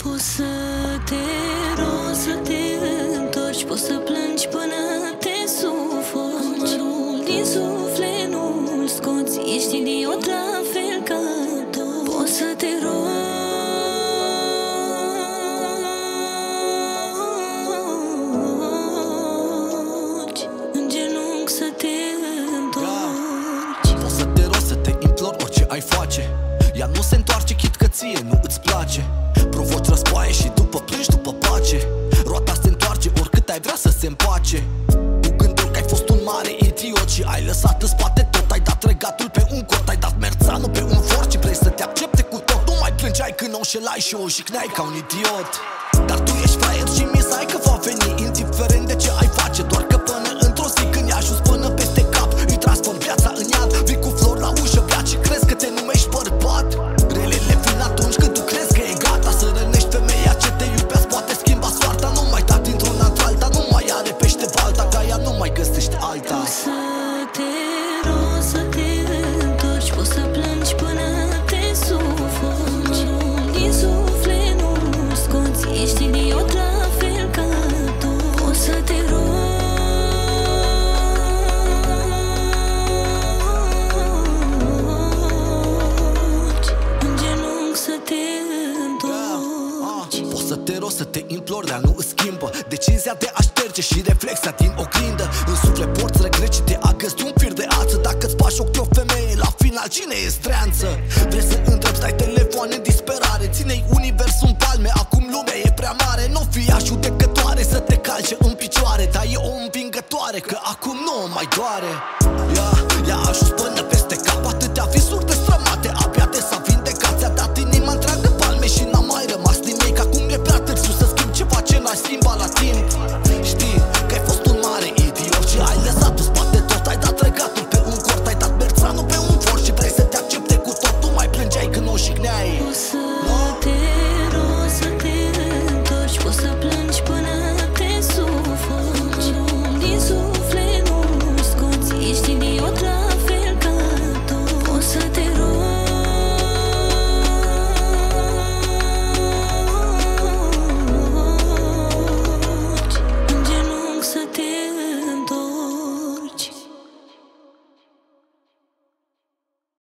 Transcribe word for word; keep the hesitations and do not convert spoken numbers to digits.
Poți să te rogi, să te întorci, poți să plângi până te sufoci. Mărul din suflet nu-l scoți, ești idiot la fel ca toți. Poți să te rogi în genunchi, să te întorci. Poți să te rogi, să te implor, orice ai face. Ea nu se întoarce, chit că ție nu îți place. Provoci războaie și după plângi după pace. Roata se întoarce oricât ai vrea să se împace. Tu gândul că ai fost un mare idiot și ai lăsat în spate tot. Ai dat regatul pe un cot, ai dat merțanul pe un for și vrei să te accepte cu tot. Nu mai plângeai când o înșelai și o jigneai ca un idiot. Dar tu ești fraier și misai că va veni, indiferent de ce ai face. Doar că până într-o zi când i-a ajuns până peste cap, îi transform viața în iad. Vii cu flori la ușă, bea și crezi că te numești bărbat. Relele vin atunci când tu crezi că e gata. Să rănești femeia ce te iubeați, poate schimba soarta. Nu mai da dintr-una într-alta, nu mai are pește balta, ca ea nu mai găsești alta. Poți să te rogi, să te întorci, poți să plângi până te sufoci. Mărul din suflet nu-l scoți, ești idiot la fel ca toți. Poți să te rogi în genunchi, să te întorci. Poți să te rogi, să te implori, dar nu îți schimbă decizia de a șterge și reflexia din oglindă. În suflet porți regret și te agăzi de un fir de ață. Dacă-ți bași ochi de o femeie, la final cine e zdreanță? Vrei să întrebi, stai telefoane